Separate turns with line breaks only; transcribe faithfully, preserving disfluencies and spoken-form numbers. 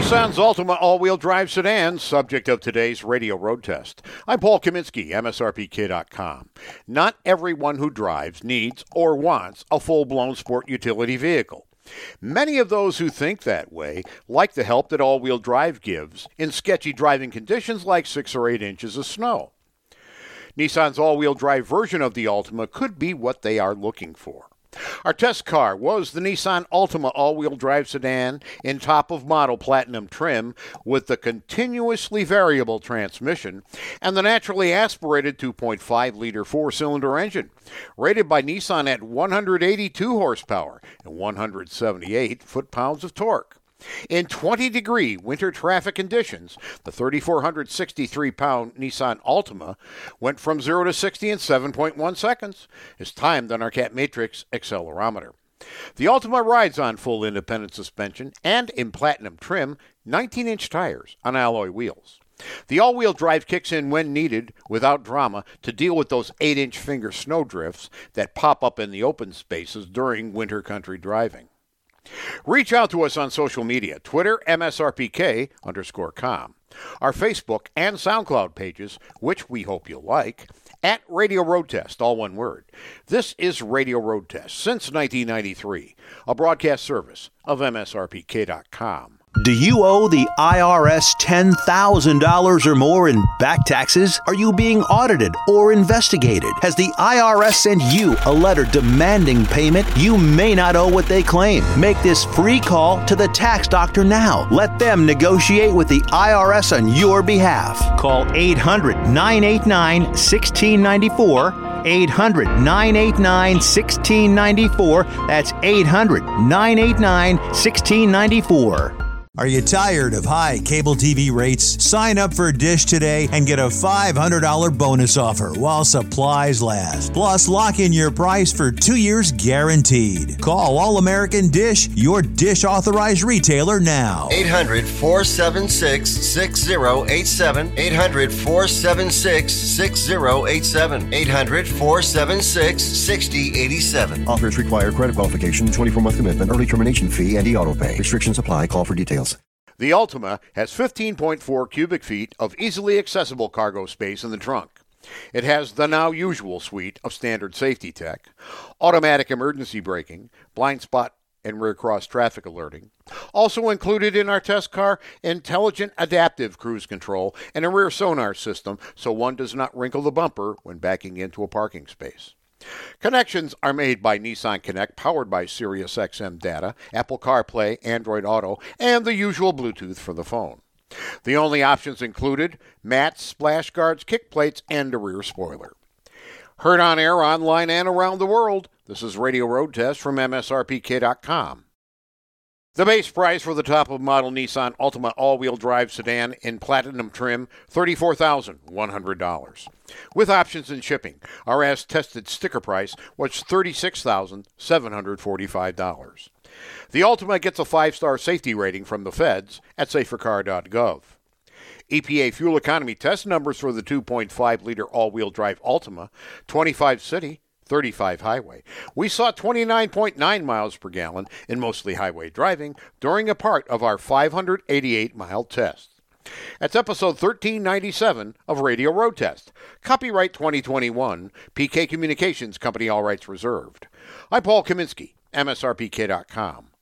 Nissan's Altima all-wheel drive sedan, subject of today's radio road test. I'm Paul Kaminsky, M S R P K dot com. Not everyone who drives needs or wants a full-blown sport utility vehicle. Many of those who think that way like the help that all-wheel drive gives in sketchy driving conditions like six or eight inches of snow. Nissan's all-wheel drive version of the Altima could be what they are looking for. Our test car was the Nissan Altima all-wheel drive sedan in top-of-model platinum trim with the continuously variable transmission and the naturally aspirated two point five liter four-cylinder engine, rated by Nissan at one hundred eighty-two horsepower and one hundred seventy-eight foot-pounds of torque. In twenty-degree winter traffic conditions, the three thousand four hundred sixty-three pound Nissan Altima went from zero to sixty in seven point one seconds, as timed on our Cat Matrix accelerometer. The Altima rides on full independent suspension and in platinum trim, nineteen inch tires on alloy wheels. The all-wheel drive kicks in when needed without drama to deal with those eight inch finger snow drifts that pop up in the open spaces during winter country driving. Reach out to us on social media, Twitter, M S R P K underscore com, our Facebook and SoundCloud pages, which we hope you'll like, at Radio Road Test, all one word. This is Radio Road Test since nineteen ninety-three, a broadcast service of M S R P K dot com.
Do you owe the I R S ten thousand dollars or more in back taxes? Are you being audited or investigated? Has the I R S sent you a letter demanding payment? You may not owe what they claim. Make this free call to the tax doctor now. Let them negotiate with the I R S on your behalf. Call eight hundred, nine eight nine, one six nine four. eight hundred, nine eight nine, one six nine four. That's eight hundred, nine eight nine, one six nine four.
Are you tired of high cable T V rates? Sign up for Dish today and get a five hundred dollars bonus offer while supplies last. Plus, lock in your price for two years guaranteed. Call All American Dish, your Dish authorized retailer now.
eight hundred, four seven six, six zero eight seven. eight hundred, four seven six, six zero eight seven. eight hundred, four seven six, six zero eight seven.
Offers require credit qualification, twenty-four month commitment, early termination fee, and e-auto pay. Restrictions apply. Call for details.
The Altima has fifteen point four cubic feet of easily accessible cargo space in the trunk. It has the now usual suite of standard safety tech, automatic emergency braking, blind spot and rear cross traffic alerting. Also included in our test car, intelligent adaptive cruise control and a rear sonar system so one does not wrinkle the bumper when backing into a parking space. Connections are made by Nissan Connect, powered by SiriusXM data, Apple CarPlay, Android Auto, and the usual Bluetooth for the phone. The only options included mats, splash guards, kick plates, and a rear spoiler. Heard on air, online, and around the world, this is Radio Road Test from M S R P K dot com. The base price for the top-of-model Nissan Altima all-wheel drive sedan in platinum trim, thirty-four thousand one hundred dollars. With options and shipping, our as-tested sticker price was thirty-six thousand seven hundred forty-five dollars. The Altima gets a five-star safety rating from the feds at safer car dot gov. E P A fuel economy test numbers for the two point five liter all-wheel drive Altima, twenty-five city, thirty-five highway. We saw twenty-nine point nine miles per gallon in mostly highway driving during a part of our five hundred eighty-eight mile test. That's episode thirteen ninety-seven of Radio Road Test. Copyright twenty twenty-one, P K Communications Company, all rights reserved. I'm Paul Kaminsky, M S R P K dot com.